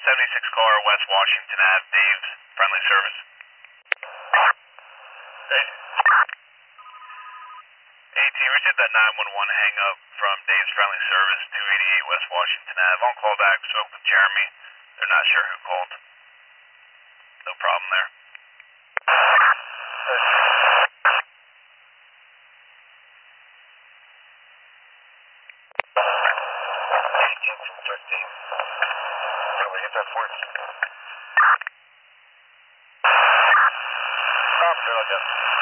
76 car, West Washington Ave, Dave's, friendly service. Hey. AT, received that 911 hang up from Dave's Friendly Service, 288 West Washington Ave. On callback, spoke with Jeremy. They're not sure who called. No problem there. 18-13. Can we get that for you? Good, I guess.